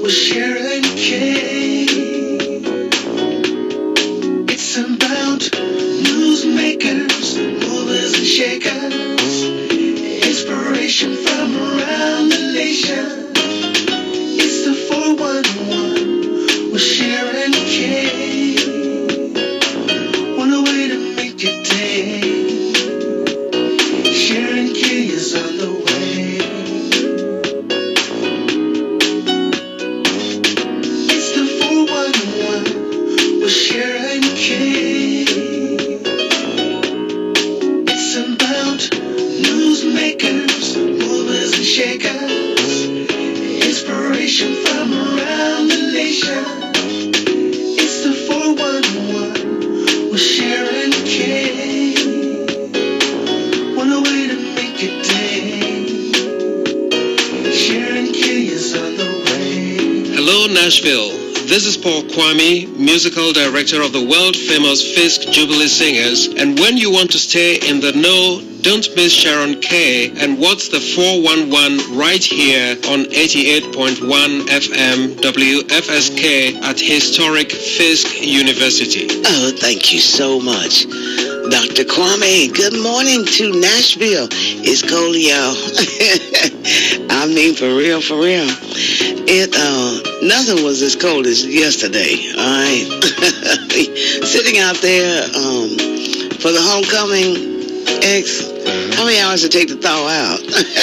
with Sharon Kay. It's about newsmakers, movers and shakers, inspiration from around the nation. It's the 411 with Sharon Kay. Want a way to make your day. Sharon Kay is on the way. It's the 411 with Sharon Kay. It's about newsmakers, movers and shakers, inspiration from around the nation. It's the 411 with Sharon Kay. Want a way to make your day. Sharon Kay is on the way. Hello, Nashville. This is Paul Kwame, musical director of the world-famous Fisk Jubilee Singers. And when you want to stay in the know, don't miss Sharon Kay and What's the 411 right here on 88.1 FM WFSK at historic Fisk University. Oh, thank you so much, Dr. Kwame. Good morning to Nashville. It's cold, y'all. I mean, for real, for real. Nothing was as cold as yesterday, all right? Sitting out there for the homecoming, how many hours did it take to thaw out?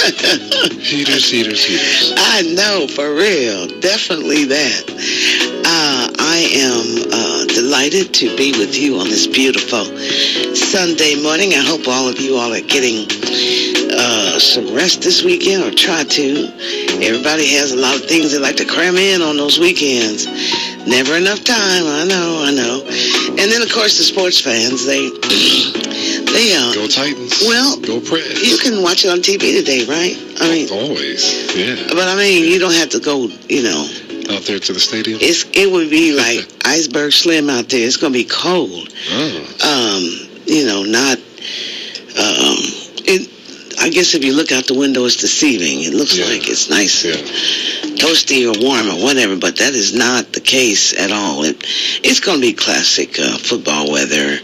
Heaters. I know, for real. Definitely that. I am delighted to be with you on this beautiful Sunday morning. I hope all of you all are getting some rest this weekend, or try to. Everybody has a lot of things they like to cram in on those weekends. Never enough time, I know. And then, of course, the sports fans, they Go Titans. Well, go Preds. You can watch it on TV today, right? I mean, always, yeah. But I mean, you don't have to go, out there to the stadium. It would be like iceberg slim out there. It's gonna be cold. Not. I guess if you look out the window, it's deceiving. It looks like it's nice, toasty or warm or whatever, but that is not the case at all. It's going to be classic football weather.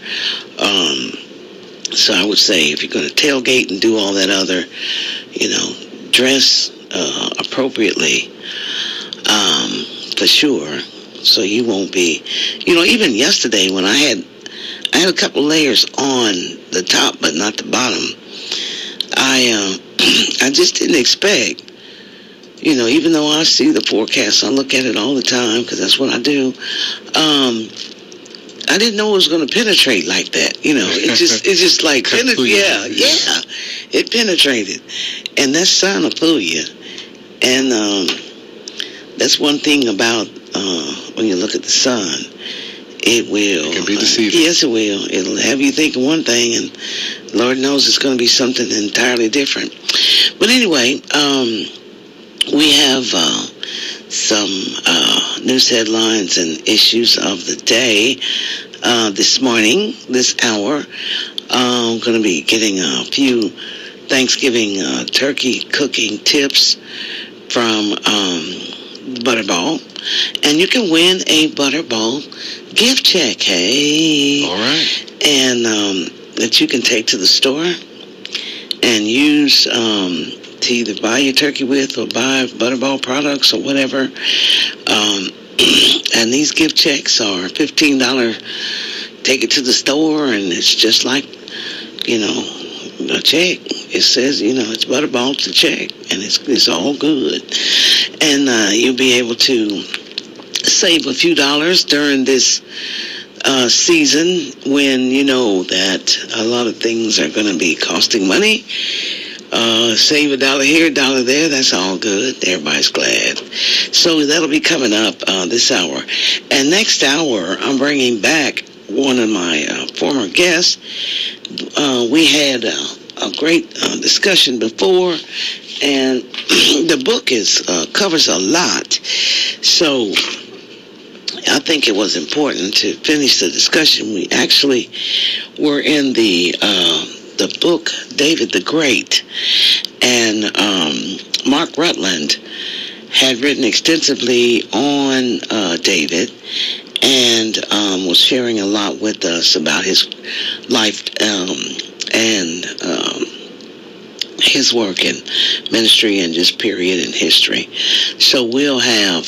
So I would say if you're going to tailgate and do all that other, dress appropriately, for sure. So you won't be, even yesterday when I had a couple layers on the top, but not the bottom. I just didn't expect, even though I see the forecast, I look at it all the time because that's what I do. I didn't know it was going to penetrate like that. It's just like, it penetrated. And that sun will fool you. And that's one thing about when you look at the sun. It will. It can be deceiving. Yes, it will. It'll have you thinking one thing, and Lord knows it's going to be something entirely different. But anyway, we have some news headlines and issues of the day this morning, this hour. I'm going to be getting a few Thanksgiving turkey cooking tips from Butterball. And you can win a Butterball gift check, hey? All right. And that you can take to the store and use to either buy your turkey with or buy Butterball products or whatever. And these gift checks are $15. Take it to the store, and it's just like, a check. It says, it's Butterball to check, and it's all good. And you'll be able to save a few dollars during this season when you know that a lot of things are going to be costing money. Save $1 here, $1 there. That's all good. Everybody's glad. So that'll be coming up this hour. And next hour, I'm bringing back one of my former guests. We had a great discussion before, and the book covers a lot. So I think it was important to finish the discussion. We actually were in the book David the Great, and Mark Rutland had written extensively on David and was sharing a lot with us about his life and his work in ministry and just period in history. So we'll have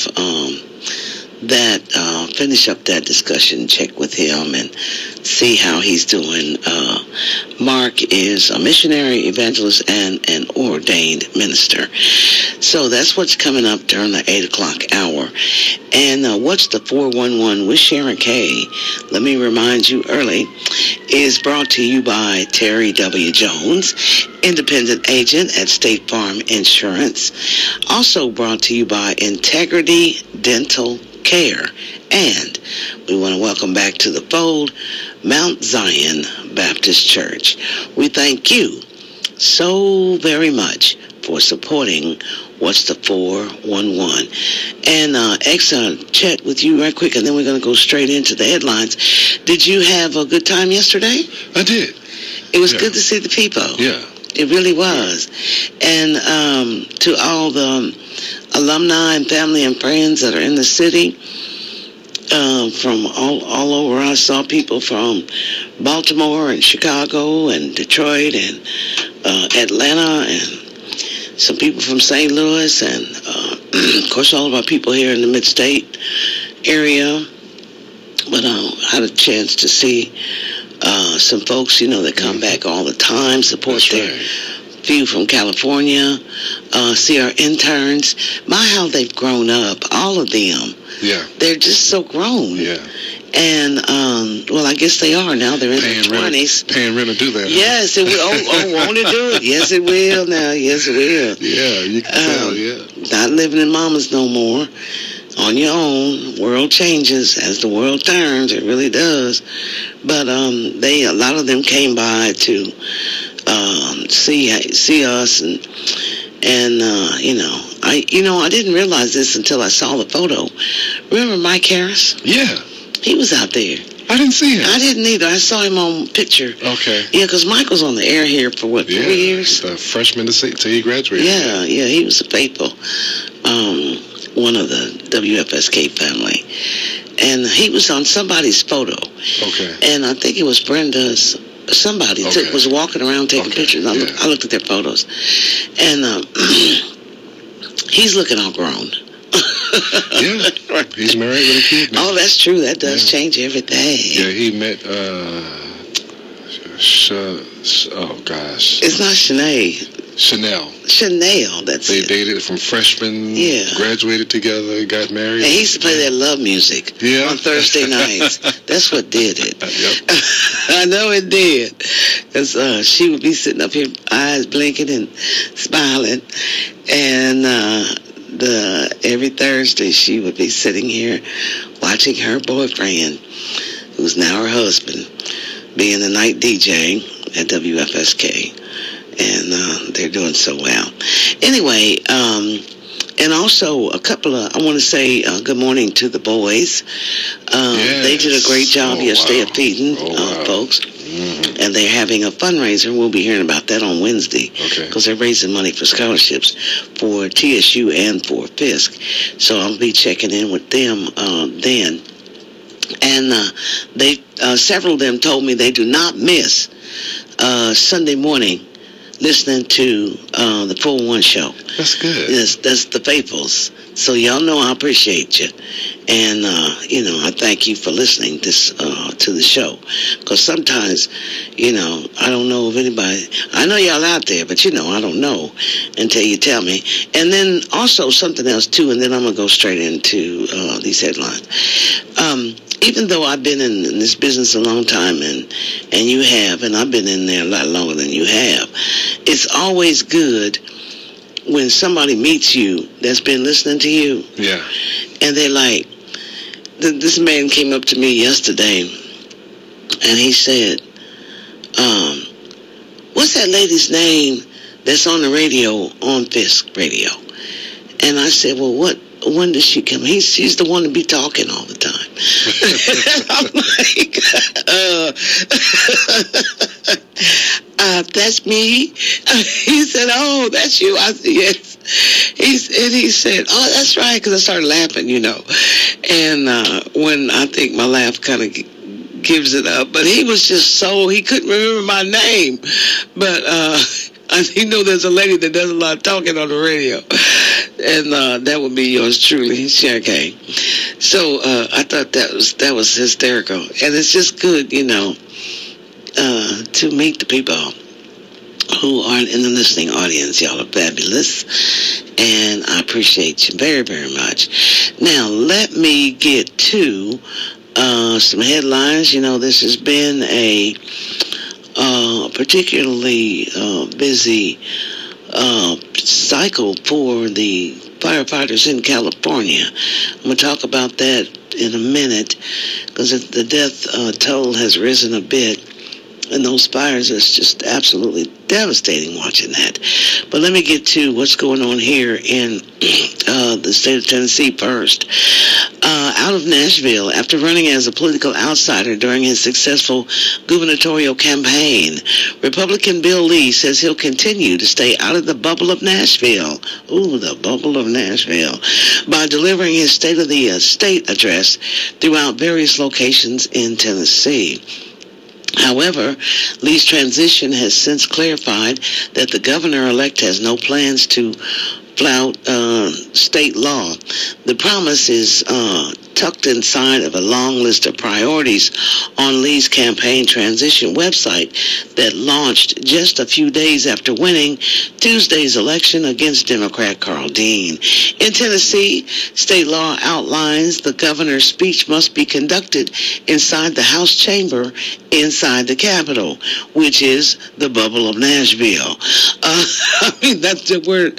that finish up that discussion, check with him and see how he's doing. Mark is a missionary, evangelist, and an ordained minister. So that's what's coming up during the 8 o'clock hour. And what's the 411 with Sharon Kay? Let me remind you early, is brought to you by Terry W. Jones, independent agent at State Farm Insurance. Also brought to you by Integrity Dental Care. And we want to welcome back to the fold Mount Zion Baptist Church. We thank you so very much for supporting What's the 411. And chat with you right quick, and then we're going to go straight into the headlines. Did you have a good time yesterday? I did. It was good to see the people. Yeah. It really was. And to all the alumni and family and friends that are in the city, from all over. I saw people from Baltimore and Chicago and Detroit and Atlanta and some people from St. Louis and, of course, all of our people here in the mid-state area. But I had a chance to see some folks, that come back all the time, support their few from California, see our interns. My, how they've grown up, all of them. Yeah. They're just so grown. Yeah. And, well, I guess they are now. They're in their 20s. Paying rent to do that. Yes, it will. Won't it do it? Yes, it will now. Yes, it will. Yeah, you can tell, yeah. Not living in mamas no more. On your own. World changes as the world turns. It really does. But a lot of them came by to see us and I didn't realize this until I saw the photo. Remember Mike Harris? Yeah. He was out there. I didn't see him. I didn't either. I saw him on picture. Okay. Yeah, because Mike was on the air here for 3 years? A freshman till he graduated. Yeah, he was a faithful. One of the WFSK family. And he was on somebody's photo. Okay. And I think it was Brenda's. Somebody was walking around taking pictures. I looked at their photos. And he's looking all grown. Yeah. He's married with a kid now. Oh, that's true. That does change everything. Yeah, he met, oh, gosh. It's not Sinead. Chanel, that's They it. dated from freshman, graduated together, got married. And he used to play that love music on Thursday nights. That's what did it. Yep. I know it did. Because she would be sitting up here, eyes blinking and smiling. And every Thursday she would be sitting here watching her boyfriend, who's now her husband, being the night DJ at WFSK. And they're doing so well. Anyway, and also I want to say good morning to the boys. They did a great job yesterday of feeding folks. Mm-hmm. And they're having a fundraiser. We'll be hearing about that on Wednesday. Because they're raising money for scholarships for TSU and for Fisk. So I'll be checking in with them then. And several of them told me they do not miss Sunday morning listening to the 411 show. That's good. Yes, that's the faithfuls. So y'all know I appreciate you. And, I thank you for listening to the show. Because sometimes, I don't know if anybody, I know y'all out there, but, I don't know until you tell me. And then also something else, too, and then I'm going to go straight into these headlines. Even though I've been in this business a long time, and you have, and I've been in there a lot longer than you have, it's always good when somebody meets you that's been listening to you. Yeah. And they're like, this man came up to me yesterday, and he said, what's that lady's name that's on the radio, on Fisk Radio? And I said, well, when does she come? She's the one to be talking all the time. I'm like, that's me? He said, oh, that's you. I said, yes. He said, "Oh, that's right," because I started laughing, And when I think my laugh kind of gives it up, but he was just he couldn't remember my name. But I know there's a lady that does a lot of talking on the radio, and that would be yours truly, Sharon K. So I thought that was hysterical, and it's just good, to meet the people who aren't in the listening audience. Y'all are fabulous, and I appreciate you very, very much. Now, let me get to some headlines. This has been a particularly busy cycle for the firefighters in California. I'm going to talk about that in a minute, because the death toll has risen a bit. And those fires, it's just absolutely devastating watching that. But let me get to what's going on here in the state of Tennessee first. Out of Nashville, after running as a political outsider during his successful gubernatorial campaign, Republican Bill Lee says he'll continue to stay out of the bubble of Nashville. Ooh, the bubble of Nashville. By delivering his State of the State address throughout various locations in Tennessee. However, Lee's transition has since clarified that the governor-elect has no plans to flout state law. The promise is tucked inside of a long list of priorities on Lee's campaign transition website that launched just a few days after winning Tuesday's election against Democrat Carl Dean. In Tennessee, state law outlines the governor's speech must be conducted inside the House chamber inside the Capitol, which is the bubble of Nashville. That's the word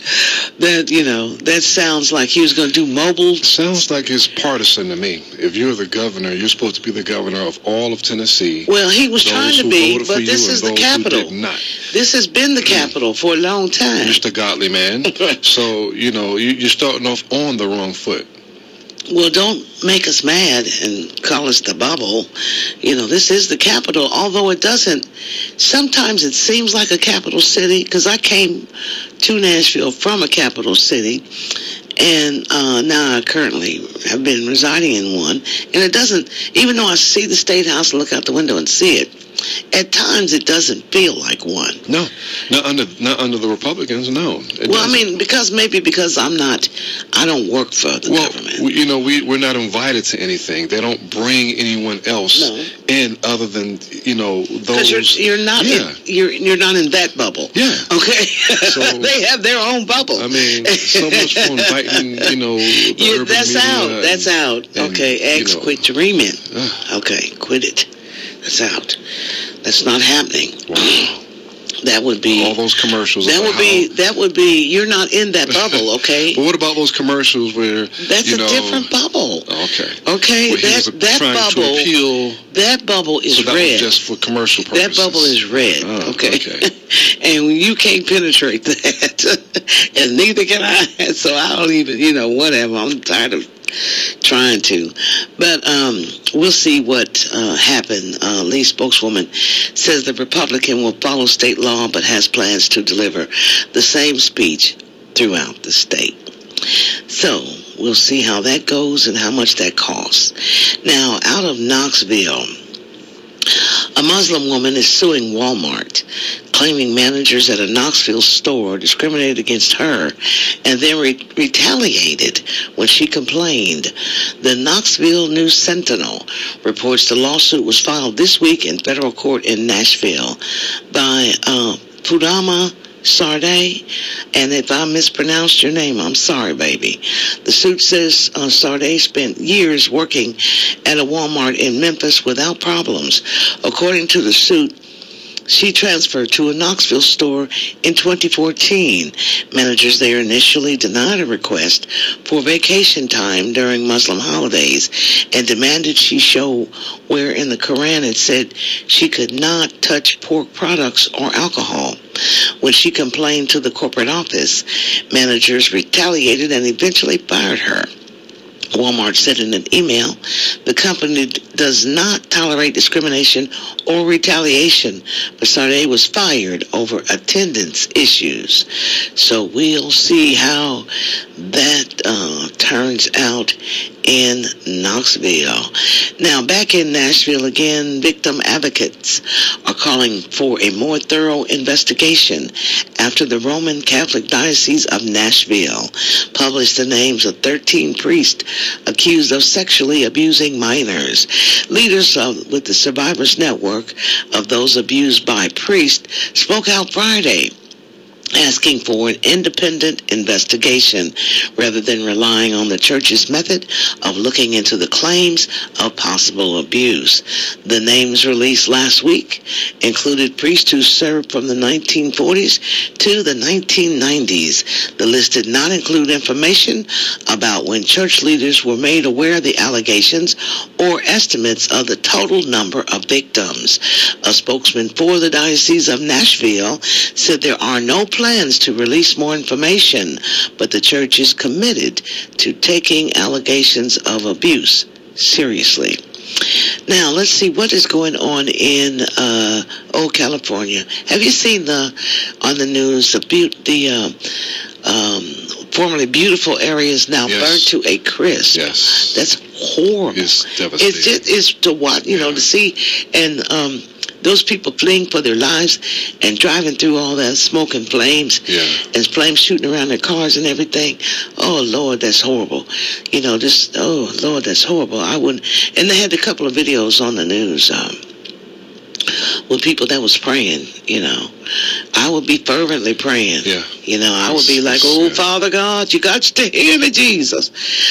that sounds like he was going to do mobile. Sounds like it's partisan to me. If you're the governor, you're supposed to be the governor of all of Tennessee. Well, he was trying to be, but this is the capital. This has been the capital for a long time. Mr. Godly man. So, you're starting off on the wrong foot. Well, don't make us mad and call us the bubble. This is the capital, although it doesn't. Sometimes it seems like a capital city, because I came to Nashville from a capital city, and now I currently have been residing in one. And it doesn't, even though I see the State House and look out the window and see it, at times it doesn't feel like one. No, not under the Republicans, no. Well, because I don't work for the government. We're not invited to anything. They don't bring anyone else in other than, those. Because you're not you're not in that bubble. Yeah. Okay. So, they have their own bubble. So much for inviting, the urban that's media. That's out. And, okay, quit dreaming. Okay, quit it. That's out. That's not happening. Wow. That would be all those commercials. That would be. You're not in that bubble, okay? But what about those commercials where that's a different bubble? Okay, that bubble. That bubble is so that red. Was just for commercial purposes. That bubble is red. Okay. And you can't penetrate that, and neither can I. So I don't even. Whatever. I'm tired of trying to, but we'll see what happened. Lee spokeswoman says the Republican will follow state law, but has plans to deliver the same speech throughout the state. So we'll see how that goes and how much that costs. Now, out of Knoxville, a Muslim woman is suing Walmart, claiming managers at a Knoxville store discriminated against her and then retaliated when she complained. The Knoxville News Sentinel reports the lawsuit was filed this week in federal court in Nashville by Fudama Sardé, and if I mispronounced your name, I'm sorry, baby. The suit says Sardé spent years working at a Walmart in Memphis without problems. According to the suit, she transferred to a Knoxville store in 2014. Managers there initially denied a request for vacation time during Muslim holidays and demanded she show where in the Quran it said she could not touch pork products or alcohol. When she complained to the corporate office, managers retaliated and eventually fired her. Walmart said in an email, the company does not tolerate discrimination or retaliation, but Sade was fired over attendance issues. So we'll see how that turns out in Knoxville. Now, back in Nashville again, victim advocates are calling for a more thorough investigation after the Roman Catholic Diocese of Nashville published the names of 13 priests accused of sexually abusing minors. Leaders with the Survivors Network of those abused by priests spoke out Friday, asking for an independent investigation rather than relying on the church's method of looking into the claims of possible abuse. The names released last week included priests who served from the 1940s to the 1990s. The list did not include information about when church leaders were made aware of the allegations or estimates of the total number of victims. A spokesman for the Diocese of Nashville said there are no plans to release more information, but the church is committed to taking allegations of abuse seriously. Now, let's see what is going on in California. Have you seen on the news the formerly beautiful areas now burned to a crisp? Yes. That's horrible. It's devastating. It's to what, to see, and those people fleeing for their lives and driving through all that smoke and flames, and flames shooting around their cars and everything. Oh, Lord, that's horrible. Oh, Lord, that's horrible. I wouldn't. And they had a couple of videos on the news with people that was praying, I would be fervently praying. Yeah. I would be like, Father God, you got to hear me, Jesus.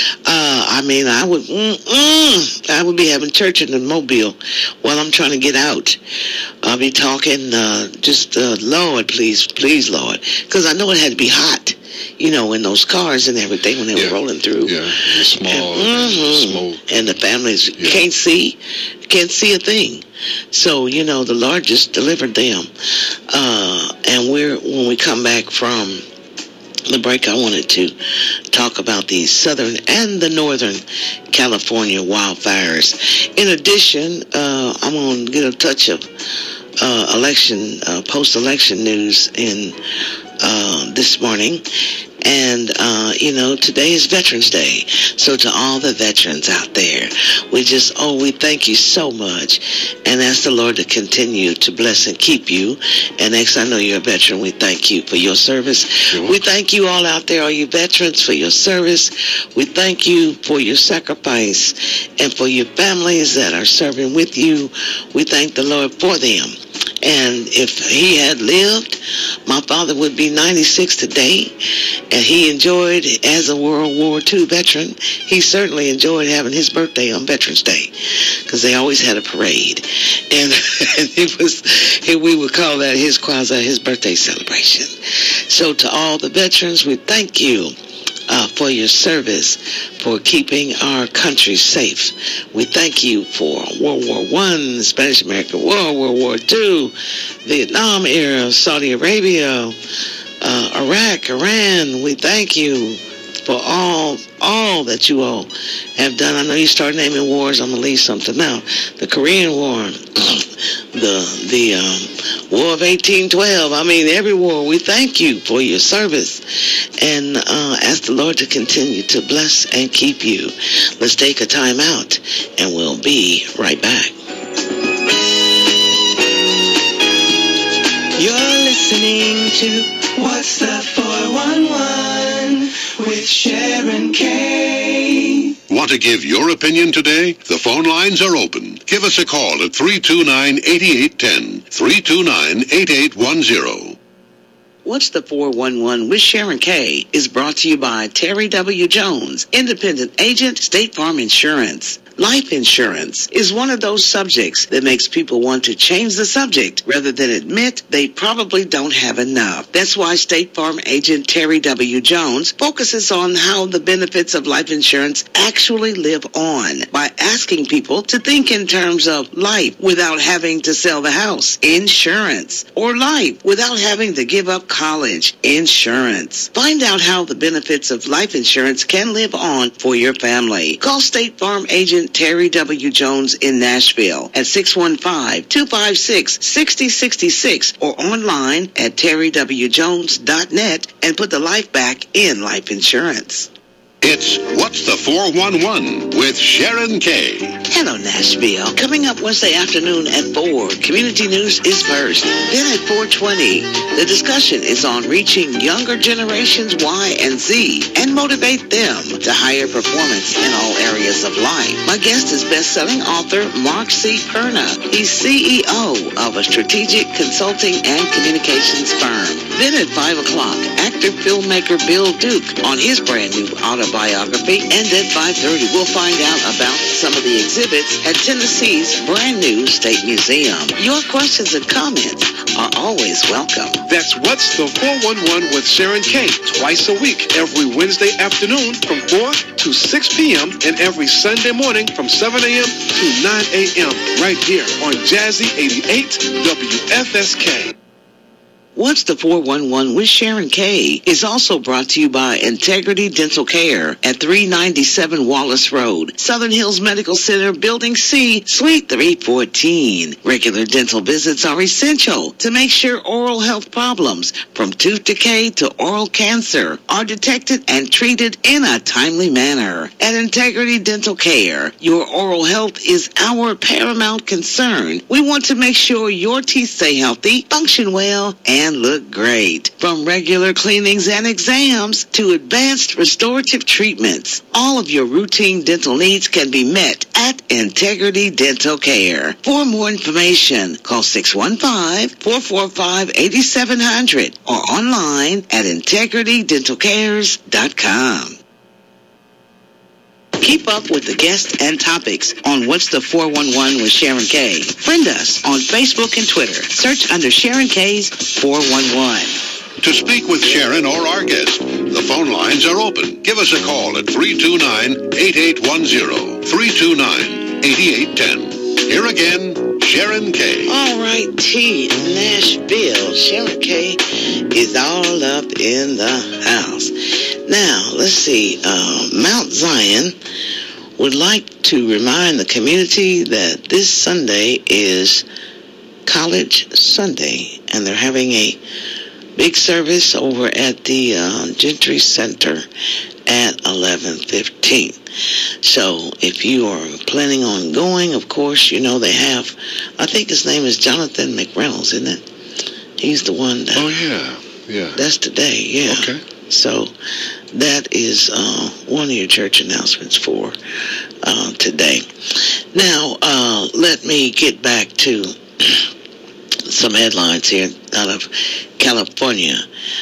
I would be having church in the Mobile while I'm trying to get out. I'll be talking, Lord, please, Lord. Because I know it had to be hot, in those cars and everything when they were rolling through. Yeah, and small and smoke. And the families can't see a thing. So, the Lord just delivered them. And when we come back from the break, I wanted to talk about the Southern and the Northern California wildfires. In addition, I'm going to get a touch of post-election news in this morning. And, today is Veterans Day. So to all the veterans out there, we thank you so much and ask the Lord to continue to bless and keep you. And X, I know you're a veteran. We thank you for your service. We thank you all out there, all you veterans, for your service. We thank you for your sacrifice and for your families that are serving with you. We thank the Lord for them. And if he had lived, my father would be 96 today, and he enjoyed, as a World War II veteran, he certainly enjoyed having his birthday on Veterans Day, because they always had a parade, and we would call that his birthday celebration. So to all the veterans, we thank you for your service, for keeping our country safe. We thank you for World War I, Spanish American War, World War II, Vietnam era, Saudi Arabia, Iraq, Iran. We thank you for all that you all have done. I know you start naming wars. I'm going to leave something out. The Korean War, the War of 1812. Every war. We thank you for your service and ask the Lord to continue to bless and keep you. Let's take a time out and we'll be right back. You're listening to What's the 411 with Sharon Kay. Want to give your opinion today? The phone lines are open. Give us a call at 329-8810, 329-8810. What's the 411 with Sharon Kay is brought to you by Terry W. Jones, independent agent, State Farm Insurance. Life insurance is one of those subjects that makes people want to change the subject rather than admit they probably don't have enough. That's why State Farm agent Terry W. Jones focuses on how the benefits of life insurance actually live on by asking people to think in terms of life without having to sell the house, insurance, or life without having to give up college, insurance. Find out how the benefits of life insurance can live on for your family. Call State Farm agent Terry W. Jones in Nashville at 615-256-6066 or online at terrywjones.net and put the life back in life insurance. It's What's the 411 with Sharon Kay. Hello, Nashville. Coming up Wednesday afternoon at 4, Community News is first. Then at 4:20, the discussion is on reaching younger generations Y and Z and motivate them to higher performance in all areas of life. My guest is best-selling author Mark C. Perna. He's CEO of a strategic consulting and communications firm. Then at 5 o'clock, actor-filmmaker Bill Duke on his brand new autobiography. And at 5:30, we'll find out about some of the exhibits at Tennessee's brand new State Museum. Your questions and comments are always welcome. That's What's the 411 with Sharon Kay, twice a week, every Wednesday afternoon from 4 to 6 p.m. and every Sunday morning from 7 a.m. to 9 a.m. right here on Jazzy 88 WFSK. What's the 411 with Sharon Kay is also brought to you by Integrity Dental Care at 397 Wallace Road, Southern Hills Medical Center, Building C, Suite 314. Regular dental visits are essential to make sure oral health problems from tooth decay to oral cancer are detected and treated in a timely manner. At Integrity Dental Care, your oral health is our paramount concern. We want to make sure your teeth stay healthy, function well, and look great. From regular cleanings and exams to advanced restorative treatments, all of your routine dental needs can be met at Integrity Dental Care. For more information, call 615-445-8700 or online at integritydentalcares.com. Keep up with the guests and topics on What's the 411 with Sharon Kay. Friend us on Facebook and Twitter. Search under Sharon Kay's 411. To speak with Sharon or our guest, the phone lines are open. Give us a call at 329-8810, 329-8810. Here again, Sharon Kay. All right, Nashville. Sharon Kay is all up in the house. Now, let's see. Mount Zion would like to remind the community that this Sunday is College Sunday, and they're having a big service over at the Gentry Center at 11:15. So if you are planning on going, of course, you know they have, I think his name is Jonathan McReynolds, isn't it? He's the one that... Oh, yeah. That's today, yeah. Okay. So that is one of your church announcements for today. Now, let me get back to some headlines here out of California.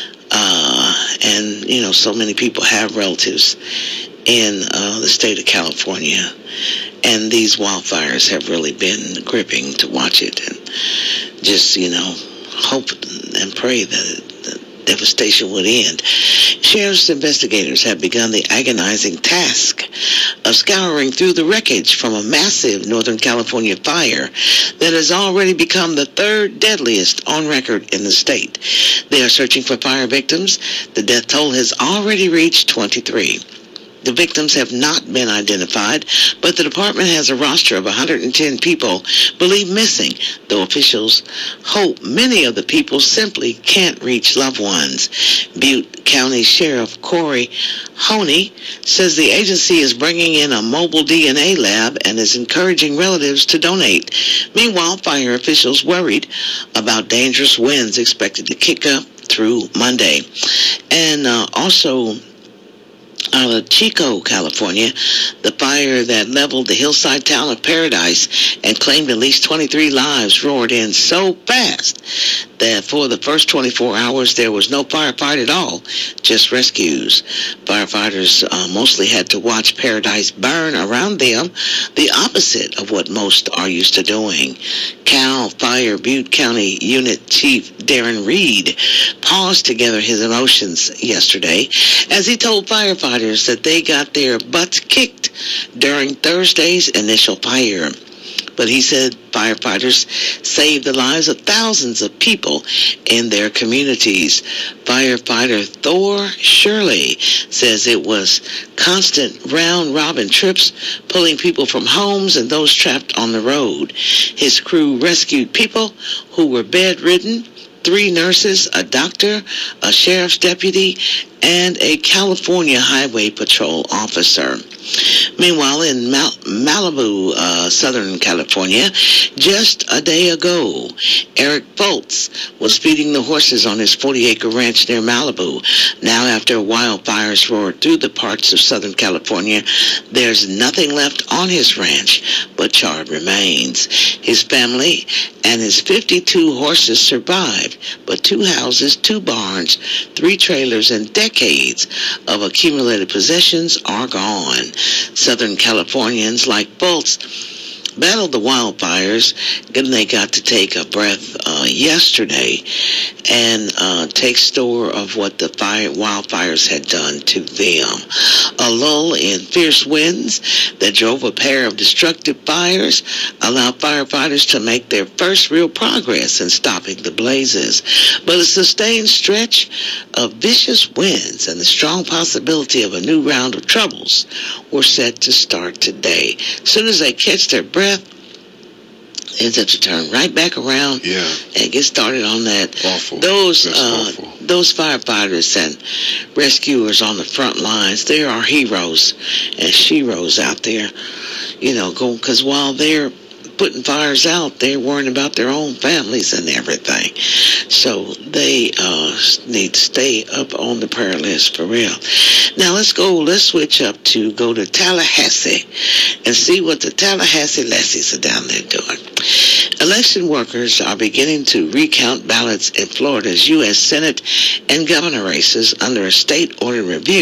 And, you know, so many people have relatives in the state of California. And these wildfires have really been gripping to watch it. And just, you know, hope and pray that the devastation would end. Sheriff's investigators have begun the agonizing task of scouring through the wreckage from a massive Northern California fire that has already become the third deadliest on record in the state. They are searching for fire victims. The death toll has already reached 23. The victims have not been identified, but the department has a roster of 110 people believed missing, though officials hope many of the people simply can't reach loved ones. Butte County Sheriff Corey Honey says the agency is bringing in a mobile DNA lab and is encouraging relatives to donate. Meanwhile, fire officials worried about dangerous winds expected to kick up through Monday. And also, out of Chico, California, the fire that leveled the hillside town of Paradise and claimed at least 23 lives roared in so fast that for the first 24 hours there was no firefight at all, just rescues. Firefighters mostly had to watch paradise burn around them, the opposite of what most are used to doing. CAL FIRE Butte County Unit Chief Darren Reed paused to gather his emotions yesterday as he told firefighters that they got their butts kicked during Thursday's initial fire. But he said firefighters saved the lives of thousands of people in their communities. Firefighter Thor Shirley says it was constant round-robin trips, pulling people from homes and those trapped on the road. His crew rescued people who were bedridden, 3 nurses, a doctor, a sheriff's deputy, and a California Highway Patrol officer. Meanwhile, in Malibu, Southern California, just a day ago, Eric Foltz was feeding the horses on his 40-acre ranch near Malibu. Now, after wildfires roared through the parts of Southern California, there's nothing left on his ranch but charred remains. His family and his 52 horses survived, but 2 houses, 2 barns, 3 trailers, and decades of accumulated possessions are gone. Southern Californians like Foltz battled the wildfires, and they got to take a breath yesterday and take store of what the wildfires had done to them. A lull in fierce winds that drove a pair of destructive fires allowed firefighters to make their first real progress in stopping the blazes. But a sustained stretch of vicious winds and the strong possibility of a new round of troubles were set to start today. As soon as they catch their breath, ends up to turn right back around and get started on that. Awful. Those awful. Those firefighters and rescuers on the front lines, they are heroes and sheroes out there, because while they're putting fires out, they're worrying about their own families and everything. So they need to stay up on the prayer list for real. Now let's switch up to go to Tallahassee and see what the Tallahassee Lessies are down there doing. Election workers are beginning to recount ballots in Florida's U.S. Senate and governor races under a state-ordered review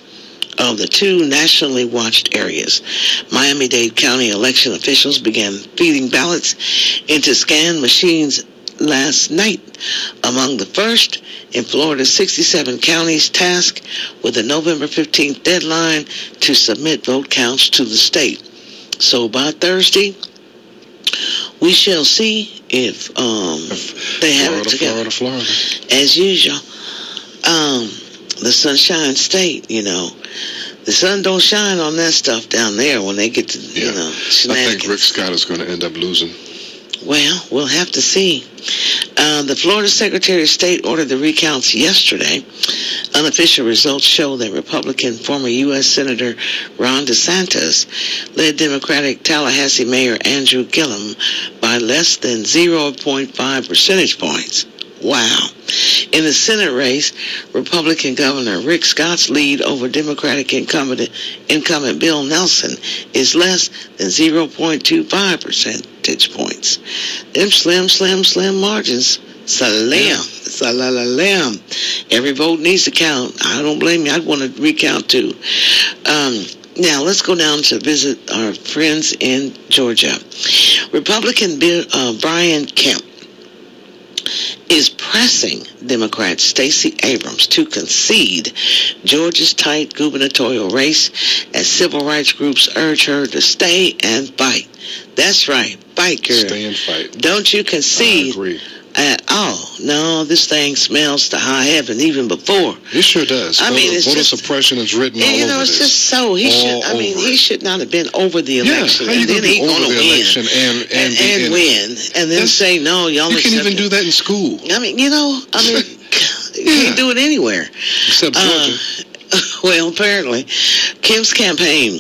of the 2 nationally watched areas. Miami-Dade County election officials began feeding ballots into scan machines last night, among the first in Florida's 67 counties tasked with the November 15th deadline to submit vote counts to the state. So by Thursday, we shall see if they have it together. Florida. As usual, the Sunshine State, the sun don't shine on that stuff down there when they get to, shenanigans. I think Rick Scott is going to end up losing. Well, we'll have to see. The Florida Secretary of State ordered the recounts yesterday. Unofficial results show that Republican former U.S. Senator Ron DeSantis led Democratic Tallahassee Mayor Andrew Gillum by less than 0.5 percentage points. Wow. In the Senate race, Republican Governor Rick Scott's lead over Democratic incumbent Bill Nelson is less than 0.25 percentage points. Them slim margins. Salam. Every vote needs to count. I don't blame you. I'd want to recount too. Now, let's go down to visit our friends in Georgia. Republican Brian Kemp is pressing Democrat Stacey Abrams to concede Georgia's tight gubernatorial race as civil rights groups urge her to stay and fight. That's right, fight, girl. Stay and fight. Don't you concede. I agree. At all. No, this thing smells to high heaven even before. It sure does. It's voter just, suppression is written all over it's this. just so. He should not have been over the election. How you and then be he's going to win. Election and win. And then say, no, y'all You can't even do that in school. you can't do it anywhere. Except Georgia. Well, apparently, Kemp's campaign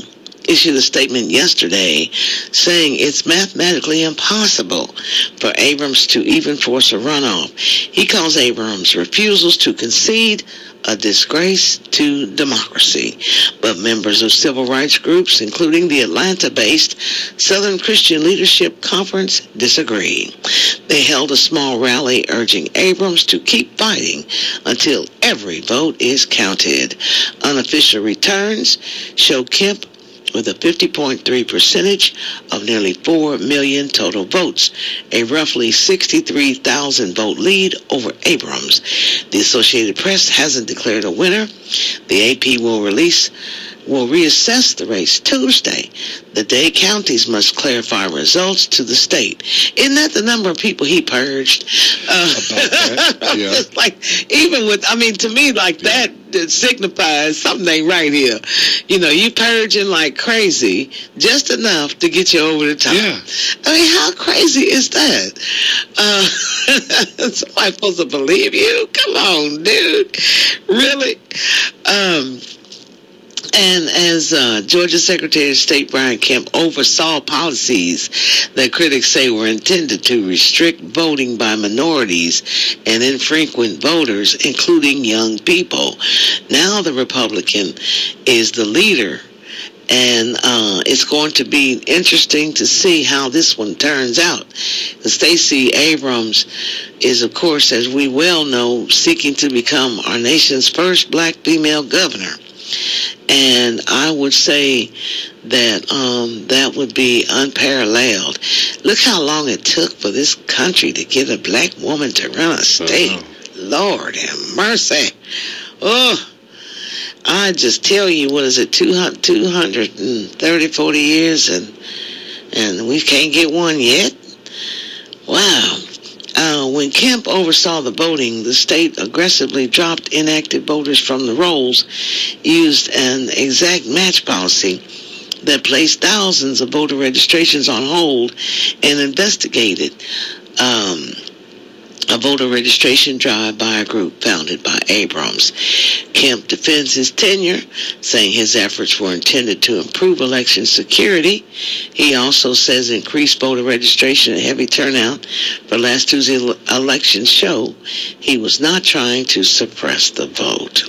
issued a statement yesterday saying it's mathematically impossible for Abrams to even force a runoff. He calls Abrams' refusals to concede a disgrace to democracy. But members of civil rights groups, including the Atlanta-based Southern Christian Leadership Conference, disagree. They held a small rally urging Abrams to keep fighting until every vote is counted. Unofficial returns show Kemp with a 50.3 percentage of nearly 4 million total votes, a roughly 63,000 vote lead over Abrams. The Associated Press hasn't declared a winner. The AP will reassess the race Tuesday, the day counties must clarify results to the state. Isn't that the number of people he purged? About that, yeah. Like, even with, I mean, to me, like that signifies something ain't right here. You know, you purging like crazy, just enough to get you over the top. Yeah. I mean, how crazy is that? Somebody supposed to believe you? Come on, dude. Really? And as Georgia Secretary of State Brian Kemp oversaw policies that critics say were intended to restrict voting by minorities and infrequent voters, including young people, now the Republican is the leader. And it's going to be interesting to see how this one turns out. Stacey Abrams is, of course, as we well know, seeking to become our nation's first black female governor. And I would say that that would be unparalleled. Look how long it took for this country to get a black woman to run a state. Lord have mercy. Oh, I just tell you, what is it, 230, 40 years, and we can't get one yet? Wow. When Kemp oversaw the voting, the state aggressively dropped inactive voters from the rolls, used an exact match policy that placed thousands of voter registrations on hold, and investigated a voter registration drive by a group founded by Abrams. Kemp defends his tenure, saying his efforts were intended to improve election security. He also says increased voter registration and heavy turnout for last Tuesday's election show he was not trying to suppress the vote.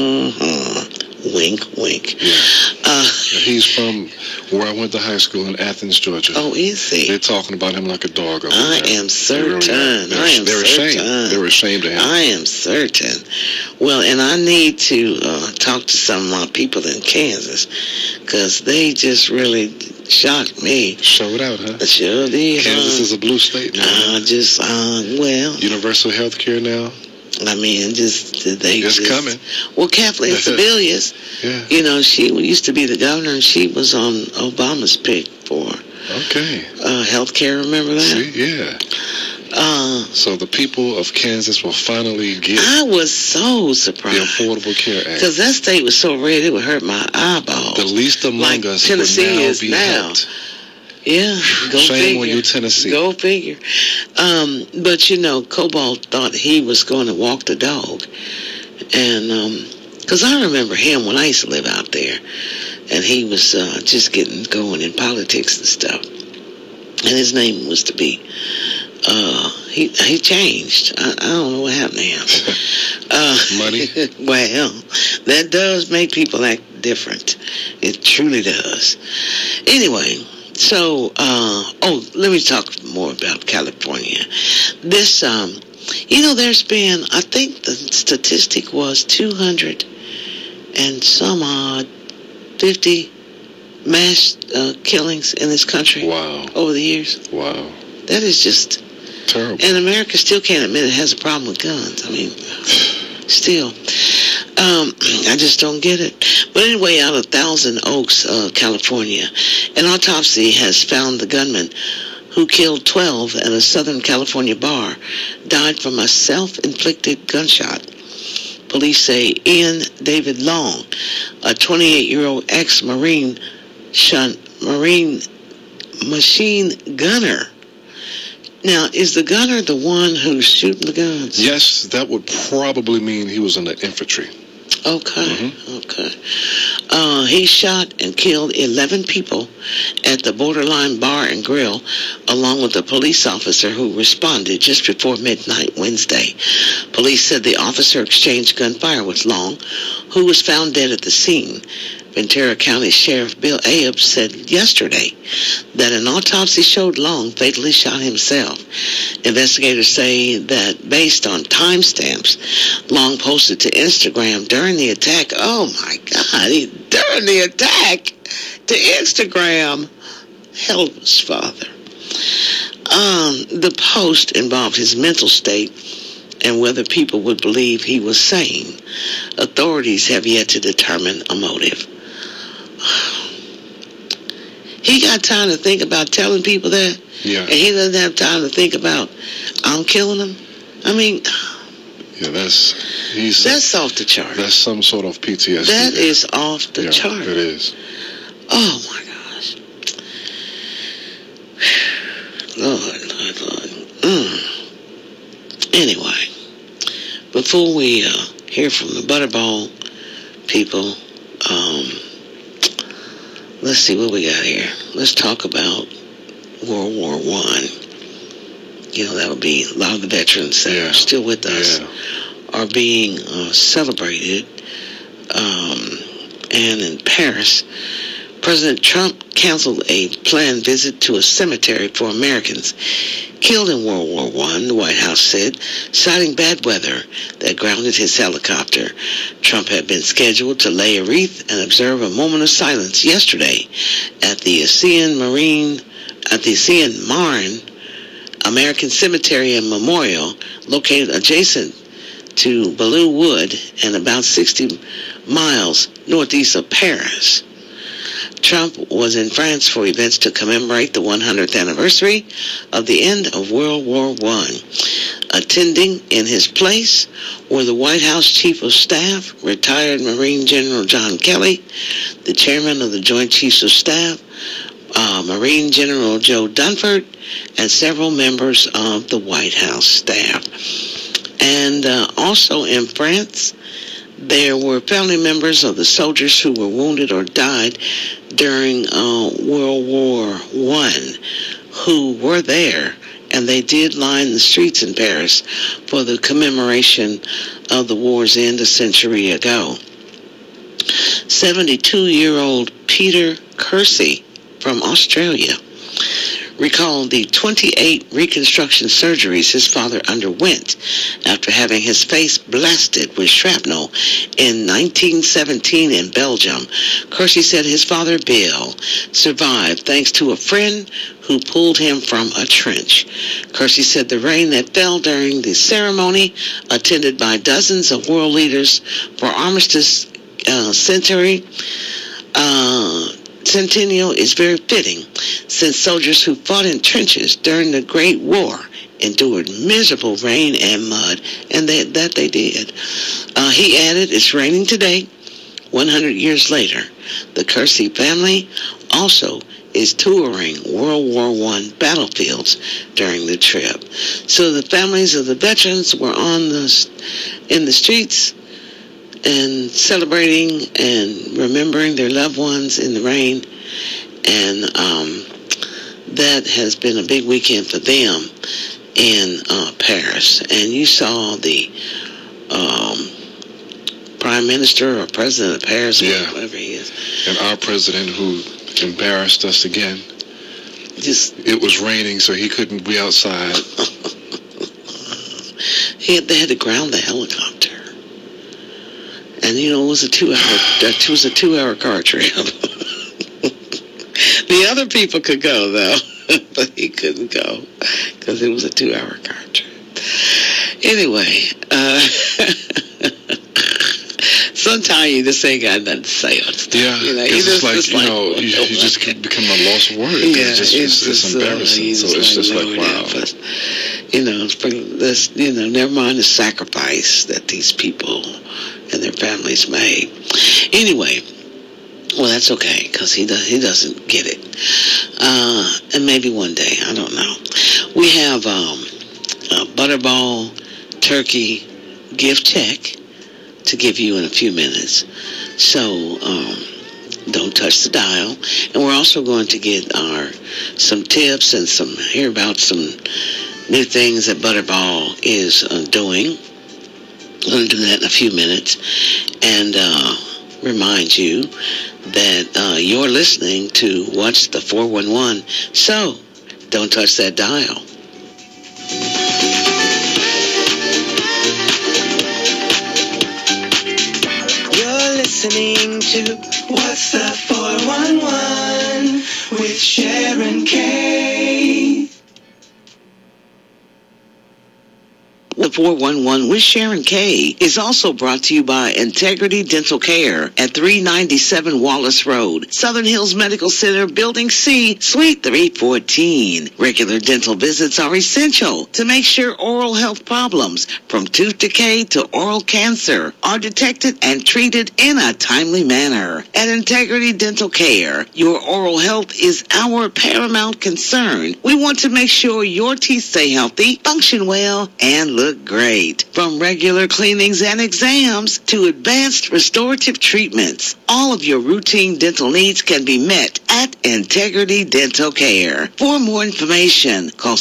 Wink, wink. Yeah. He's from where I went to high school in Athens, Georgia. Oh, is he? They're talking about him like a dog over I there. am certain. They're ashamed. They're ashamed of him. I am certain. Well, and I need to talk to some of my people in Kansas, because they just really shocked me. Show it out, huh? Sure did. Kansas is a blue state now. Well. Universal health care now. I mean, it's coming. Well, Kathleen Sebelius, yeah. You know, she used to be the governor, and she was on Obama's pick for health care. Remember that? See, yeah. So the people of Kansas will finally get. I was so surprised. The Affordable Care Act, because that state was so red it would hurt my eyeballs. The least among us Tennessee would now is be helped. Yeah, go Shame figure. on you, Tennessee. Go figure. But you know, Cobalt thought he was going to walk the dog, and because I remember him when I used to live out there, and he was just getting going in politics and stuff, and his name was to be. He changed. I don't know what happened to him. Money. Well, that does make people act different. It truly does. Anyway. So, let me talk more about California. This, there's been, I think the statistic was 200 and some odd 50 mass killings in this country. Wow. Over the years. Wow. That is just terrible. And America still can't admit it has a problem with guns. I mean, still. I just don't get it. But anyway, out of Thousand Oaks, California, an autopsy has found the gunman who killed 12 at a Southern California bar died from a self-inflicted gunshot. Police say Ian David Long, a 28-year-old ex-Marine machine gunner. Now, is the gunner the one who's shooting the guns? Yes, that would probably mean he was in the infantry. Okay, Mm-hmm. okay. He shot and killed 11 people at the Borderline Bar and Grill, along with a police officer who responded just before midnight Wednesday. Police said the officer exchanged gunfire with Long, who was found dead at the scene. Ventura County Sheriff Bill Abbott said yesterday that an autopsy showed Long fatally shot himself. Investigators say that based on timestamps Long posted to Instagram during the attack. Oh my God, during the attack to Instagram. Help us, Father. The post involved his mental state and whether people would believe he was sane. Authorities have yet to determine a motive. He got time to think about telling people that, yeah, and he doesn't have time to think about, I'm killing them. I mean, yeah, that's off the chart. That's some sort of PTSD. That is off the chart. It is. Oh my gosh, Lord. Anyway, before we hear from the Butterball people, let's see what we got here. Let's talk about World War I. You know, that would be a lot of the veterans that are still with us are being celebrated. And in Paris, President Trump canceled a planned visit to a cemetery for Americans killed in World War I, the White House said, citing bad weather that grounded his helicopter. Trump had been scheduled to lay a wreath and observe a moment of silence yesterday at the Seine Marne American Cemetery and Memorial, located adjacent to Belleau Wood and about 60 miles northeast of Paris. Trump was in France for events to commemorate the 100th anniversary of the end of World War I. Attending in his place were the White House Chief of Staff, retired Marine General John Kelly, the Chairman of the Joint Chiefs of Staff, Marine General Joe Dunford, and several members of the White House staff. And also in France, there were family members of the soldiers who were wounded or died during World War I who were there, and they did line the streets in Paris for the commemoration of the war's end a century ago. 72-year-old Peter Kersey from Australia recalled the 28 reconstruction surgeries his father underwent after having his face blasted with shrapnel in 1917 in Belgium. Kersey said his father, Bill, survived thanks to a friend who pulled him from a trench. Kersey said the rain that fell during the ceremony, attended by dozens of world leaders for Armistice Centennial, is very fitting, since soldiers who fought in trenches during the Great War endured miserable rain and mud, and that they did. He added, it's raining today, 100 years later. The Kersey family also is touring World War I battlefields during the trip. So the families of the veterans were in the streets and celebrating and remembering their loved ones in the rain. And that has been a big weekend for them in Paris. And you saw the Prime Minister or President of Paris, whatever he is. And our president, who embarrassed us again. It was raining, so he couldn't be outside. They had to ground the helicopter. And it was a 2-hour car trip. The other people could go though, but he couldn't go because it was a 2-hour car trip. Anyway, sometimes you just ain't got nothing to say on stuff. Yeah, you just become a loss of words. Yeah, it's embarrassing. So it's just like, wow. Never mind the sacrifice that these people and their families made. Anyway, well, that's okay, because he doesn't get it. And maybe one day, I don't know. We have a Butterball turkey gift check to give you in a few minutes. So Don't touch the dial. And we're also going to get some tips and hear about some new things that Butterball is doing. I'm going to do that in a few minutes. And remind you that you're listening to What's the 411. So, don't touch that dial. You're listening to What's the 411 with Sharon K. The 411 with Sharon K. is also brought to you by Integrity Dental Care at 397 Wallace Road, Southern Hills Medical Center, Building C, Suite 314. Regular dental visits are essential to make sure oral health problems, from tooth decay to oral cancer, are detected and treated in a timely manner. At Integrity Dental Care, your oral health is our paramount concern. We want to make sure your teeth stay healthy, function well, and look great. From regular cleanings and exams to advanced restorative treatments, all of your routine dental needs can be met at Integrity Dental Care. For more information, call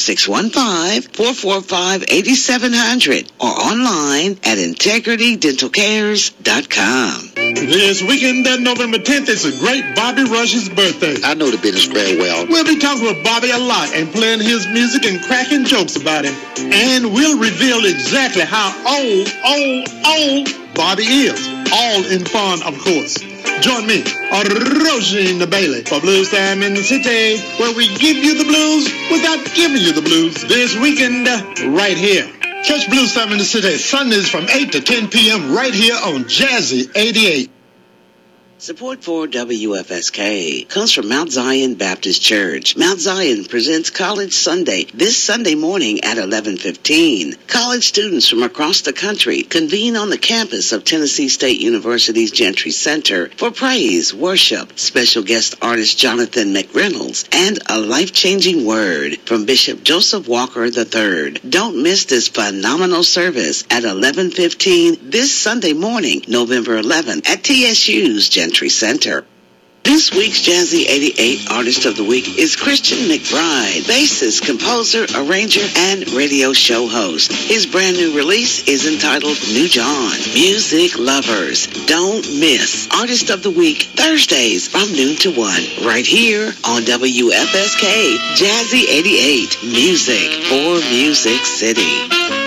615-445-8700 or online at integritydentalcares.com. This weekend, November 10th, is a great Bobby Rush's birthday. I know the business very well. We'll be talking with Bobby a lot and playing his music and cracking jokes about him. And we'll reveal exactly how old Bobby is. All in fun, of course. Join me, Roisin Bailey, for Blues Time in the City, where we give you the blues without giving you the blues. This weekend, right here. Catch Blues Time in the City Sundays from 8 to 10 p.m. right here on Jazzy 88. Support for WFSK comes from Mount Zion Baptist Church. Mount Zion presents College Sunday this Sunday morning at 11:15. College students from across the country convene on the campus of Tennessee State University's Gentry Center for praise, worship, special guest artist Jonathan McReynolds, and a life-changing word from Bishop Joseph Walker III. Don't miss this phenomenal service at 11:15 this Sunday morning, November 11th at TSU's Gentry Center. This week's Jazzy 88 Artist of the Week is Christian McBride, bassist, composer, arranger, and radio show host. His brand new release is entitled New John. Music lovers, don't miss Artist of the Week Thursdays from noon to 1 right here on WFSK Jazzy 88, music for Music City.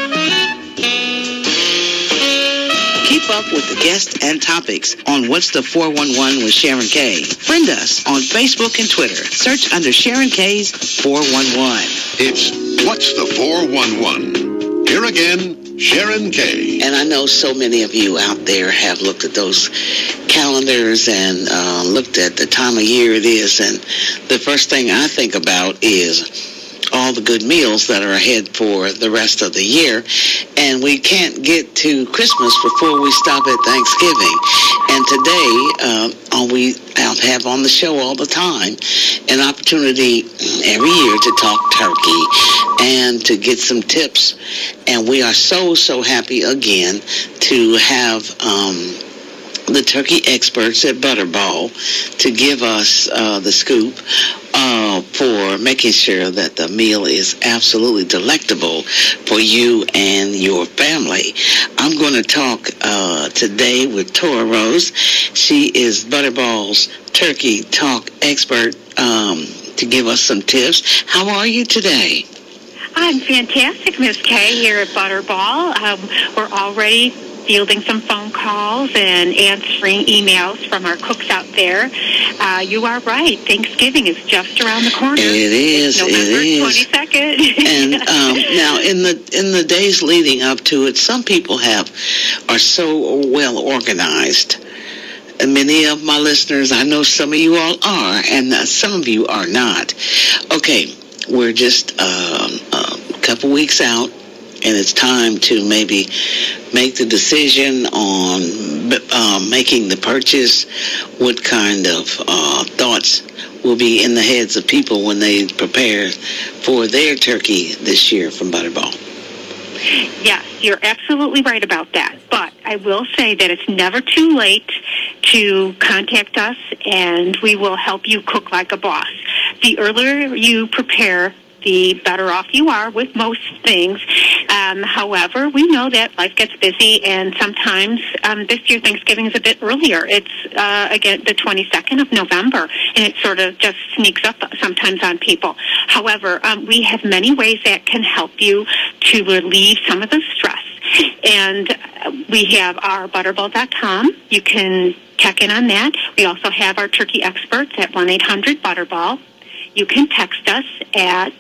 Keep up with the guests and topics on What's the 411 with Sharon K. Friend us on Facebook and Twitter. Search under Sharon K's 411. It's What's the 411? Here again, Sharon K. And I know so many of you out there have looked at those calendars and looked at the time of year it is. And the first thing I think about is all the good meals that are ahead for the rest of the year. And we can't get to Christmas before we stop at Thanksgiving. And today, we have on the show all the time an opportunity every year to talk turkey and to get some tips. And we are so happy again to have the turkey experts at Butterball to give us the scoop for making sure that the meal is absolutely delectable for you and your family. I'm going to talk today with Tora Rose. She is Butterball's turkey talk expert to give us some tips. How are you today? I'm fantastic, Miss Kay, here at Butterball. We're already fielding some phone calls and answering emails from our cooks out there. You are right. Thanksgiving is just around the corner. It is. November 22nd. And now, in the days leading up to it, some people are so well organized. And many of my listeners, I know some of you all are, and some of you are not. Okay, we're just a couple weeks out, and it's time to maybe make the decision on making the purchase. What kind of thoughts will be in the heads of people when they prepare for their turkey this year from Butterball? Yes, you're absolutely right about that. But I will say that it's never too late to contact us, and we will help you cook like a boss. The earlier you prepare, the better off you are with most things. However, we know that life gets busy, and sometimes this year Thanksgiving is a bit earlier. It's, again, the 22nd of November, and it sort of just sneaks up sometimes on people. However, we have many ways that can help you to relieve some of the stress. And we have our Butterball.com. You can check in on that. We also have our turkey experts at 1-800-BUTTERBALL. You can text us at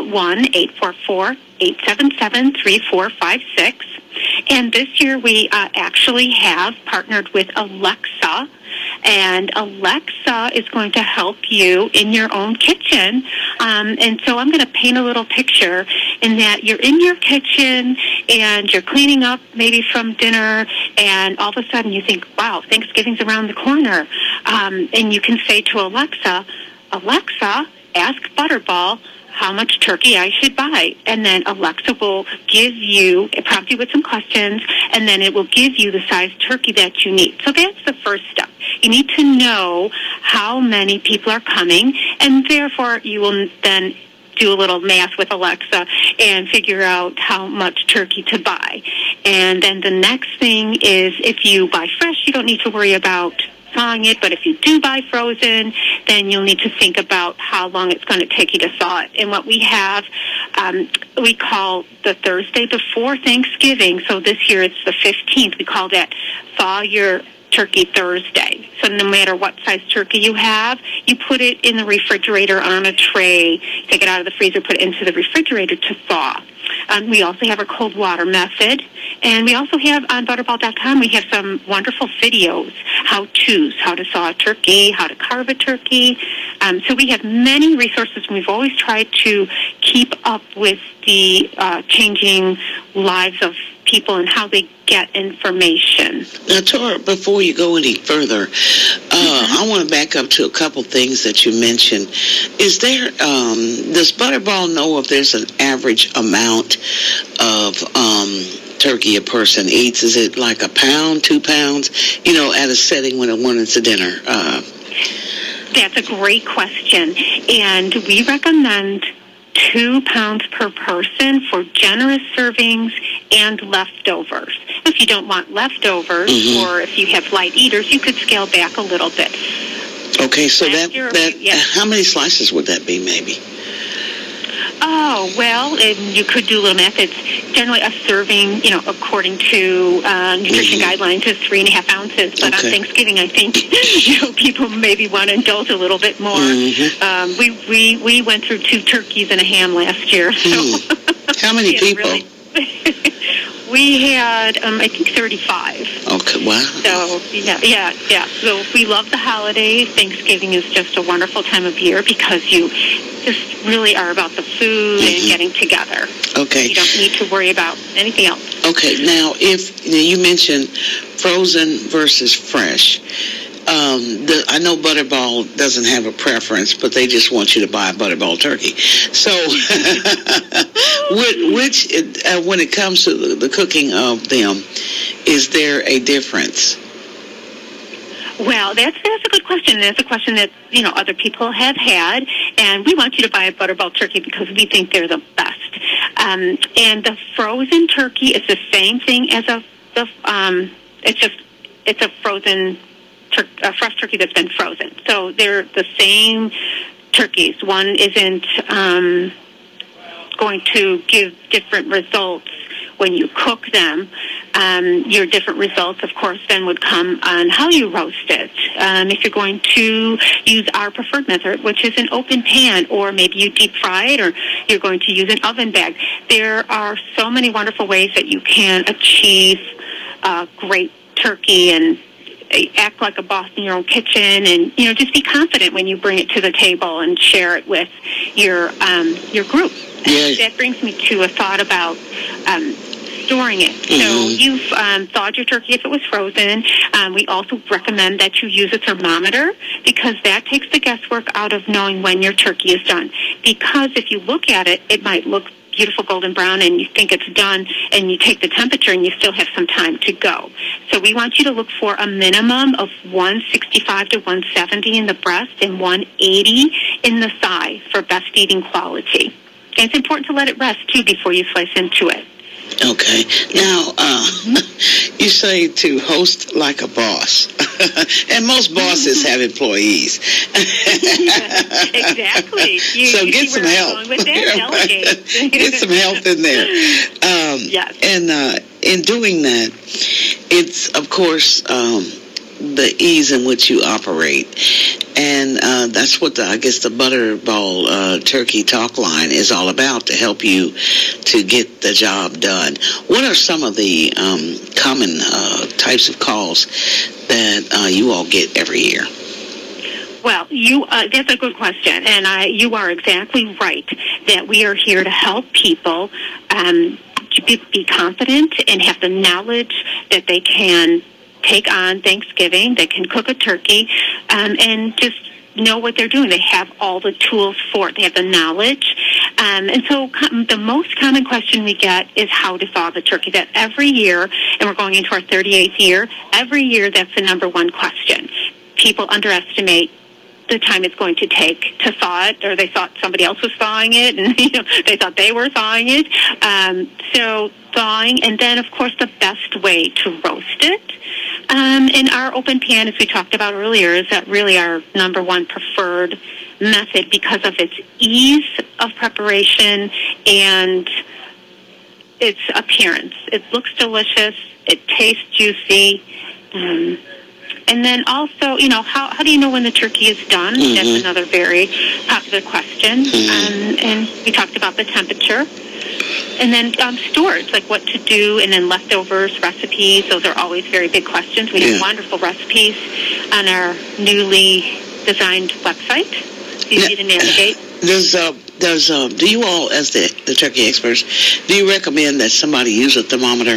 1-844-877-3456. And this year we actually have partnered with Alexa. And Alexa is going to help you in your own kitchen. And so I'm going to paint a little picture in that you're in your kitchen and you're cleaning up maybe from dinner, and all of a sudden you think, wow, Thanksgiving's around the corner. And you can say to Alexa, Alexa, ask Butterball how much turkey I should buy. And then Alexa will prompt you with some questions, and then it will give you the size turkey that you need. So that's the first step. You need to know how many people are coming, and therefore you will then do a little math with Alexa and figure out how much turkey to buy. And then the next thing is, if you buy fresh, you don't need to worry about thawing it, but if you do buy frozen, then you'll need to think about how long it's going to take you to thaw it. And what we have, we call the Thursday before Thanksgiving, so this year it's the 15th, we call that Thaw Your Turkey Thursday. So no matter what size turkey you have, you put it in the refrigerator on a tray, take it out of the freezer, put it into the refrigerator to thaw. We also have our cold water method, and we also have on Butterball.com, we have some wonderful videos, how-tos, how to thaw a turkey, how to carve a turkey. So we have many resources, and we've always tried to keep up with the changing lives of people and how they get information. Now, Tora, before you go any further, I want to back up to a couple things that you mentioned. Is there, does Butterball know if there's an average amount of turkey a person eats? Is it like a pound, 2 pounds, at a setting when it's a dinner? That's a great question. And we recommend 2 pounds per person for generous servings and leftovers. If you don't want leftovers, or if you have light eaters, you could scale back a little bit. Okay, so how many slices would that be, maybe? Oh, well, you could do a little math. It's generally a serving, according to nutrition guidelines, is 3.5 ounces. But on Thanksgiving, I think, people maybe want to indulge a little bit more. We went through 2 turkeys and a ham last year. So how many people? We had, I think, 35. Okay, wow. So, yeah. So we love the holidays. Thanksgiving is just a wonderful time of year because you just really are about the food and getting together. Okay. You don't need to worry about anything else. Okay, now, if you mentioned frozen versus fresh, I know Butterball doesn't have a preference, but they just want you to buy a Butterball turkey. So, when it comes to the cooking of them, is there a difference? Well, that's a good question. That's a question that, other people have had, and we want you to buy a Butterball turkey because we think they're the best. And the frozen turkey is the same thing as it's a frozen a fresh turkey that's been frozen. So they're the same turkeys. One isn't going to give different results when you cook them. Your different results, of course, then would come on how you roast it. If you're going to use our preferred method, which is an open pan, or maybe you deep fry it, or you're going to use an oven bag. There are so many wonderful ways that you can achieve great turkey and act like a boss in your own kitchen, and just be confident when you bring it to the table and share it with your group. Yeah. That brings me to a thought about storing it. So you've thawed your turkey if it was frozen. We also recommend that you use a thermometer because that takes the guesswork out of knowing when your turkey is done. Because if you look at it, it might look beautiful golden brown and you think it's done, and you take the temperature and you still have some time to go. So we want you to look for a minimum of 165 to 170 in the breast and 180 in the thigh for best eating quality. And it's important to let it rest, too, before you slice into it. Okay. Now, you say to host like a boss. And most bosses have employees. Exactly. So get some help. Get some help in there. Yes. And in doing that, it's, of course, the ease in which you operate. And that's what the Butterball Turkey Talk Line is all about, to help you to get the job done. What are some of the common types of calls that you all get every year? Well, that's a good question, and you are exactly right that we are here to help people to be confident and have the knowledge that they can take on Thanksgiving, they can cook a turkey, and just know what they're doing. They have all the tools for it. They have the knowledge. And so the most common question we get is how to thaw the turkey. That every year, and we're going into our 38th year, every year that's the number one question. People underestimate the time it's going to take to thaw it, or they thought somebody else was thawing it, and they thought they were thawing it. So thawing, and then, of course, the best way to roast it. In our open pan, as we talked about earlier, is that really our number one preferred method because of its ease of preparation and its appearance. It looks delicious. It tastes juicy. And then also, how do you know when the turkey is done? Mm-hmm. That's another very popular question. Mm-hmm. And we talked about the temperature. And then storage, like what to do, and then leftovers, recipes. Those are always very big questions. We have wonderful recipes on our newly designed website. It's easy to navigate. Do you all, as the turkey experts, do you recommend that somebody use a thermometer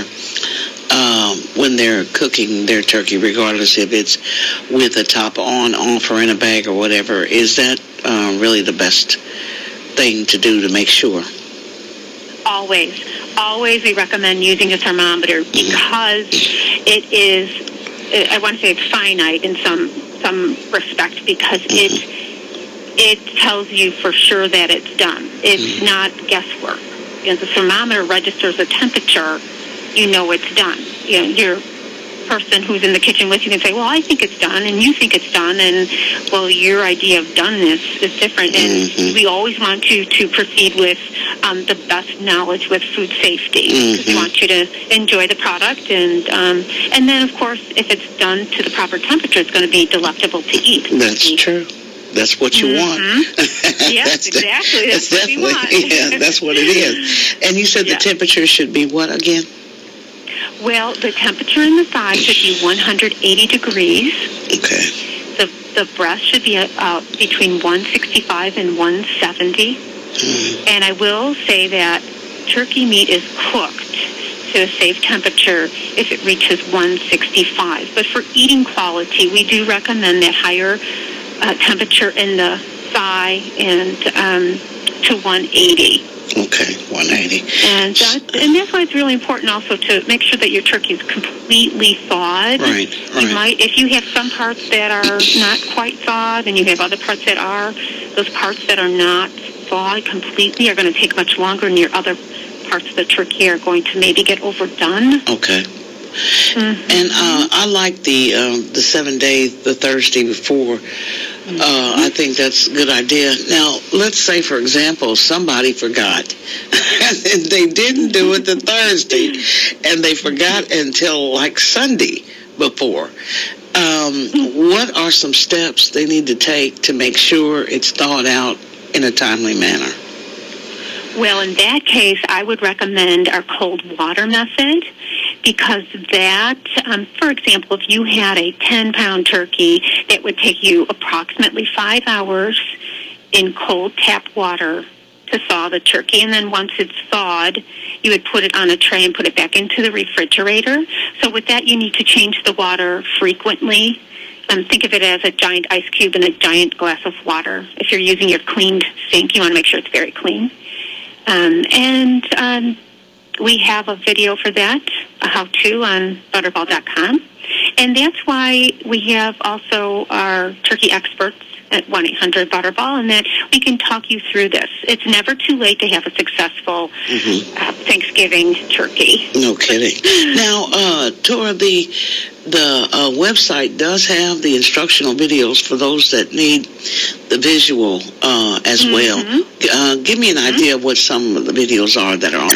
when they're cooking their turkey, regardless if it's with the top on, off, or in a bag or whatever? Is that really the best thing to do to make sure? Always we recommend using a thermometer because it is, I want to say it's finite in some respect, because it tells you for sure that it's done. It's not guesswork. The thermometer registers a temperature, it's done. Your person who's in the kitchen with you can say, well, I think it's done, and you think it's done, and, well, your idea of doneness is different. And we always want you to proceed with the best knowledge with food safety. Because we want you to enjoy the product, and then, of course, if it's done to the proper temperature, it's going to be delectable to eat. That's true. That's what you want. Yes, exactly. That's what we want. Yeah, that's what it is. And you said the temperature should be what again? Well, the temperature in the thigh should be 180 degrees. Okay. The breast should be between 165 and 170. And I will say that turkey meat is cooked to a safe temperature if it reaches 165. But for eating quality, we do recommend that higher temperature in the thigh and to 180. Okay, 180. And that's why it's really important also to make sure that your turkey is completely thawed. Right. You might, if you have some parts that are not quite thawed and you have other parts that are, those parts that are not thawed completely are going to take much longer, and your other parts of the turkey are going to maybe get overdone. Okay. And I like the 7 days, the Thursday before. I think that's a good idea. Now, let's say, for example, somebody forgot. And they didn't do it the Thursday, and they forgot until like Sunday before. What are some steps they need to take to make sure it's thawed out in a timely manner? Well, in that case, I would recommend our cold water method, because that, for example, if you had a 10-pound turkey, it would take you approximately 5 hours in cold tap water to thaw the turkey. And then once it's thawed, you would put it on a tray and put it back into the refrigerator. So with that, you need to change the water frequently. Think of it as a giant ice cube in a giant glass of water. If you're using your cleaned sink, you want to make sure it's very clean. And we have a video for that, a how-to on Butterball.com. And that's why we have also our turkey experts at 1-800-BUTTERBALL, and that we can talk you through this. It's never too late to have a successful Thanksgiving turkey. No kidding. Now, Tora, the website does have the instructional videos for those that need the visual as well. Give me an idea of what some of the videos are that are on